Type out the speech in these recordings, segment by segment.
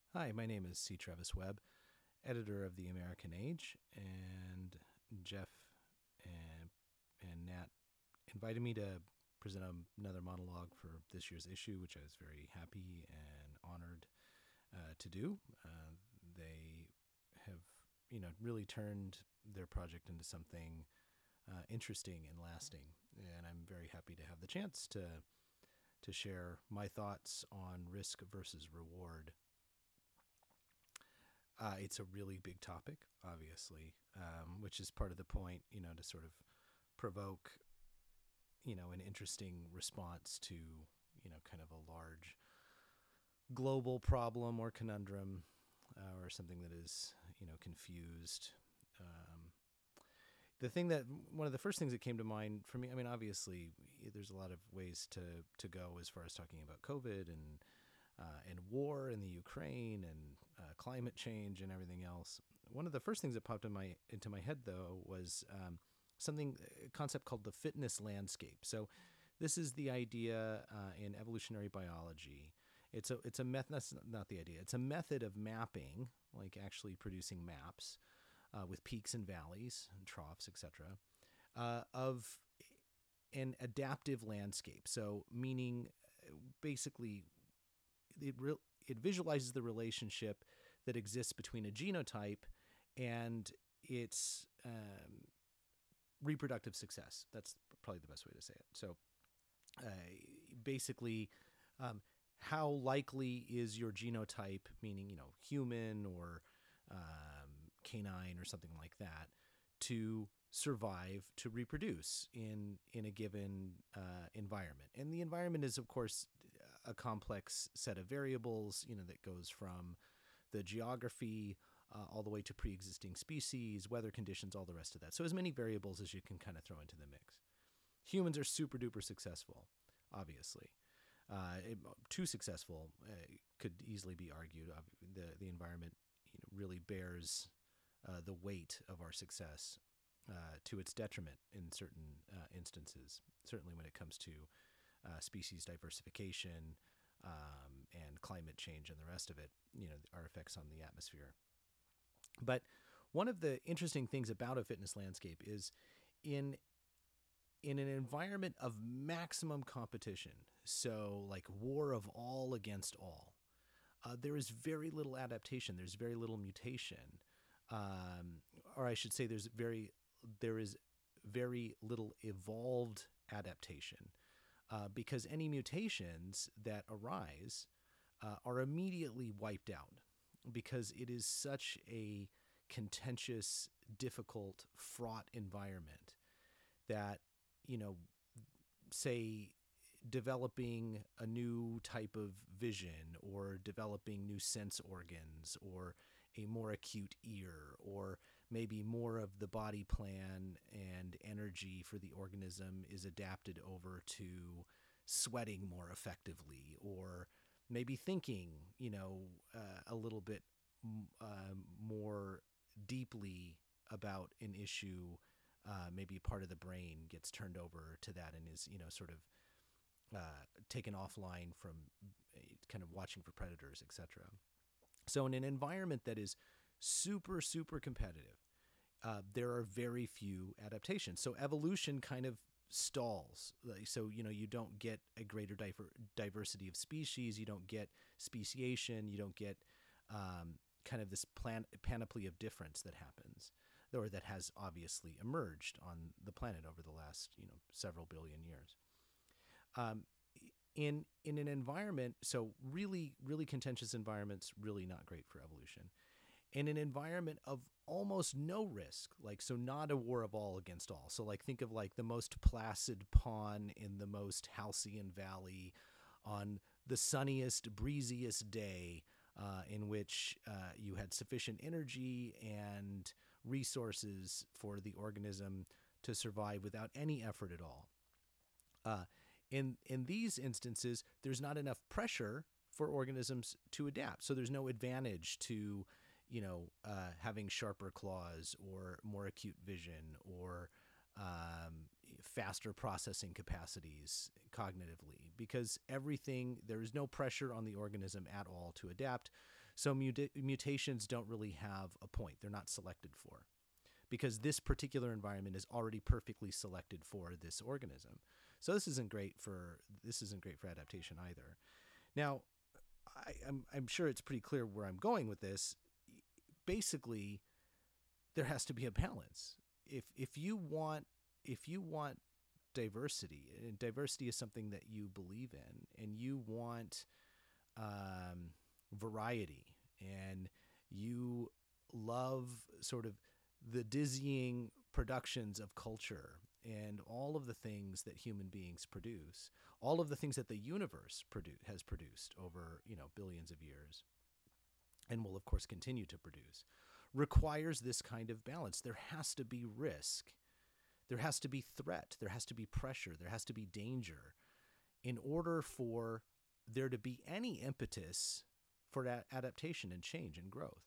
Hi, my name is C. Travis Webb, editor of the American Age, and Jeff and, and Nat invited me to present another monologue for this year's issue, which I was very happy and honored to do. They have, really turned their project into something interesting and lasting, and I'm very happy to have the chance to share my thoughts on risk versus reward. It's a really big topic, obviously, which is part of the point, to sort of provoke, an interesting response to, kind of a large global problem or conundrum or something that is, confused. Um, the thing that one of the first things that came to mind for me, I mean, obviously, there's a lot of ways to go as far as talking about COVID and war in the Ukraine and climate change and everything else. One of the first things that popped into my head though was a concept called the fitness landscape. So this is the idea in evolutionary biology. It's a method. That's not the idea. It's a method of mapping, like actually producing maps with peaks and valleys and troughs, etc. Of an adaptive landscape. So meaning basically it it visualizes the relationship that exists between a genotype and its reproductive success. That's probably the best way to say it. So uh, basically, um, how likely is your genotype, meaning human or canine or something like that, to survive, to reproduce in a given environment? And the environment is, of course, a complex set of variables, that goes from the geography all the way to pre-existing species, weather conditions, all the rest of that. So as many variables as you can kind of throw into the mix. Humans are super duper successful, obviously. Too successful could easily be argued. The environment really bears the weight of our success to its detriment in certain instances. Certainly when it comes to species diversification and climate change and the rest of it, our effects on the atmosphere. But one of the interesting things about a fitness landscape is in in an environment of maximum competition, so like war of all against all, there is very little adaptation. There's very little mutation, um, or I should say, there is very little evolved adaptation because any mutations that arise are immediately wiped out because it is such a contentious, difficult, fraught environment that, you know, say developing a new type of vision or developing new sense organs or a more acute ear or maybe more of the body plan and energy for the organism is adapted over to sweating more effectively or maybe thinking, a little bit more deeply about an issue. Maybe part of the brain gets turned over to that and is, sort of taken offline from kind of watching for predators, etc. So in an environment that is super, super competitive, there are very few adaptations. So evolution kind of stalls. So, you don't get a greater diversity of species. You don't get speciation. You don't get kind of this panoply of difference that happens or that has obviously emerged on the planet over the last, several billion years. Um, in an environment, so really, really contentious environments, really not great for evolution. In an environment of almost no risk, like so not a war of all against all. So like think of like the most placid pond in the most halcyon valley on the sunniest, breeziest day in which you had sufficient energy and resources for the organism to survive without any effort at all. Uh, in these instances, there's not enough pressure for organisms to adapt. So there's no advantage to, having sharper claws or more acute vision or faster processing capacities cognitively, because there is no pressure on the organism at all to adapt. So mutations don't really have a point. They're not selected for, because this particular environment is already perfectly selected for this organism. So this isn't great for adaptation either. Now, I'm sure it's pretty clear where I'm going with this. Basically, there has to be a balance. If you want diversity, and diversity is something that you believe in, and you want variety, and you love sort of the dizzying productions of culture and all of the things that human beings produce, all of the things that the universe has produced over billions of years, and will of course continue to produce, requires this kind of balance. There has to be risk. There has to be threat. There has to be pressure. There has to be danger in order for there to be any impetus for adaptation and change and growth.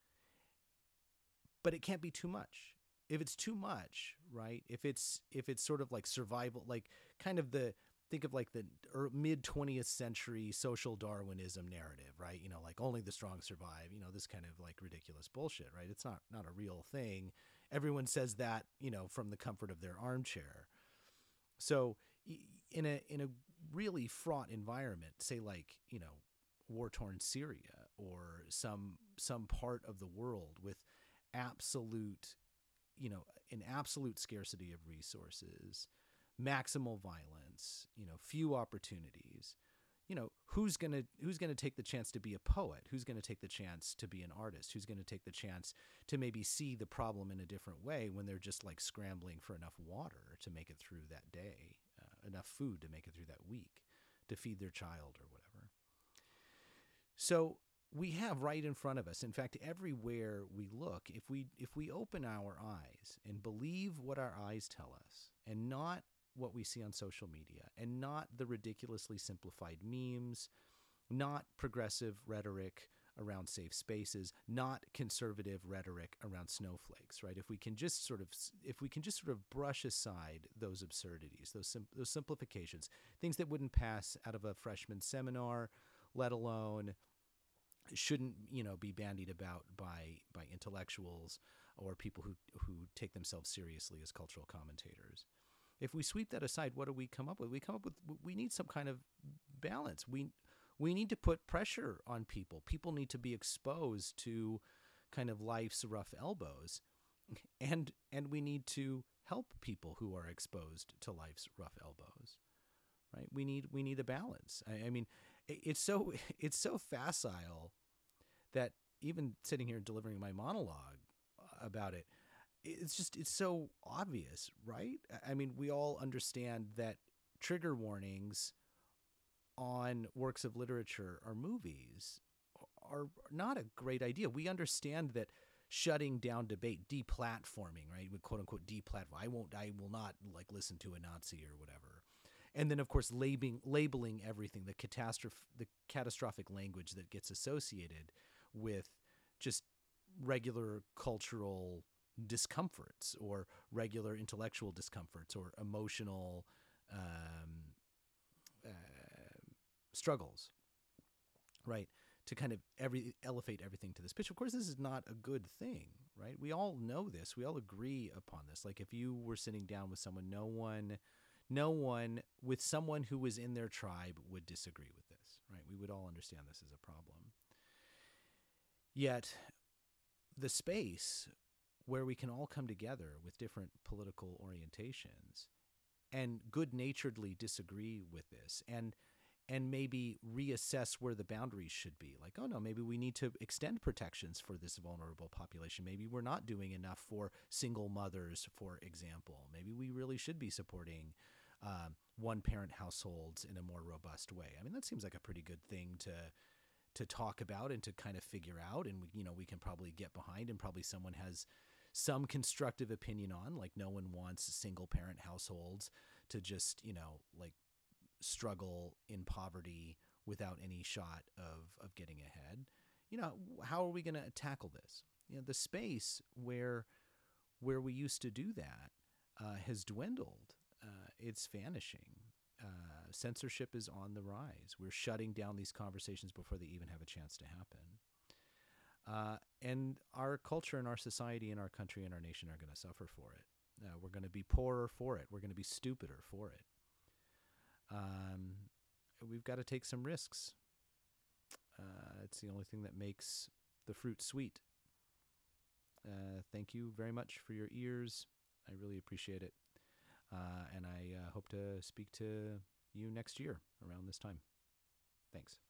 But it can't be too much. If it's too much, right? If it's sort of like survival, like kind of think of like the mid 20th century social Darwinism narrative, right? Like only the strong survive, this kind of like ridiculous bullshit, right? It's not a real thing. Everyone says that, from the comfort of their armchair. So in a really fraught environment, say like, war-torn Syria or some part of the world with absolute, an absolute scarcity of resources, maximal violence, few opportunities, who's going to take the chance to be a poet? Who's going to take the chance to be an artist? Who's going to take the chance to maybe see the problem in a different way when they're just like scrambling for enough water to make it through that day, enough food to make it through that week, to feed their child or whatever? So we have right in front of us, in fact, everywhere we look, if we open our eyes and believe what our eyes tell us, and not what we see on social media, and not the ridiculously simplified memes, not progressive rhetoric around safe spaces, not conservative rhetoric around snowflakes, right? If we can just sort of brush aside those absurdities, those simplifications, things that wouldn't pass out of a freshman seminar, let alone shouldn't be bandied about by intellectuals or people who take themselves seriously as cultural commentators. If we sweep that aside, what do we come up with? We need some kind of balance. We need to put pressure on people. People need to be exposed to kind of life's rough elbows, and we need to help people who are exposed to life's rough elbows. Right? We need a balance. I mean, it's so facile that even sitting here delivering my monologue about it, it's so obvious, right? I mean, we all understand that trigger warnings on works of literature or movies are not a great idea. We understand that shutting down debate, deplatforming, right? We quote unquote deplatform. I will not like listen to a Nazi or whatever. And then, of course, labeling everything, the catastrophic language that gets associated with just regular cultural discomforts or regular intellectual discomforts or emotional struggles, right? To kind of elevate everything to this pitch. Of course, this is not a good thing, right? We all know this. We all agree upon this. Like if you were sitting down with someone, no one with someone who was in their tribe would disagree with this, right? We would all understand this is a problem. Yet the space where we can all come together with different political orientations and good-naturedly disagree with this and maybe reassess where the boundaries should be. Like, oh no, maybe we need to extend protections for this vulnerable population. Maybe we're not doing enough for single mothers, for example. Maybe we really should be supporting one-parent households in a more robust way. I mean, that seems like a pretty good thing to talk about and to kind of figure out, and we can probably get behind, and probably someone has some constructive opinion on, like no one wants single-parent households to just, like struggle in poverty without any shot of getting ahead. How are we going to tackle this? The space where we used to do that has dwindled. It's vanishing. Censorship is on the rise. We're shutting down these conversations before they even have a chance to happen. And our culture and our society and our country and our nation are going to suffer for it. We're going to be poorer for it. We're going to be stupider for it. We've got to take some risks. It's the only thing that makes the fruit sweet. Thank you very much for your ears. I really appreciate it. And I hope to speak to you next year around this time. Thanks.